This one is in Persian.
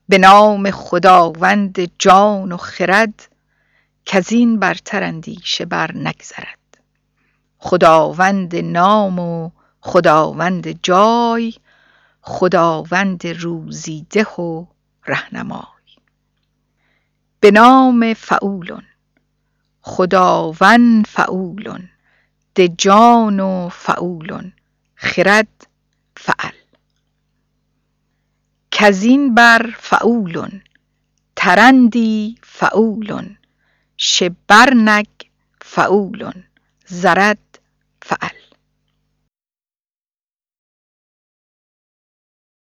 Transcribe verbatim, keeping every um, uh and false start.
به نام خداوند جان و خرد، کزین برتر اندیشه بر نگذرد. خداوند نام و خداوند جای، خداوند روزی ده و رهنمای. به نام فعولن، خداوند فعولن، ده جان و فعولن، خرد فعل. کزین بر فعولن، ترندی فعولن، شه برنگ فعولن، زرد فعل.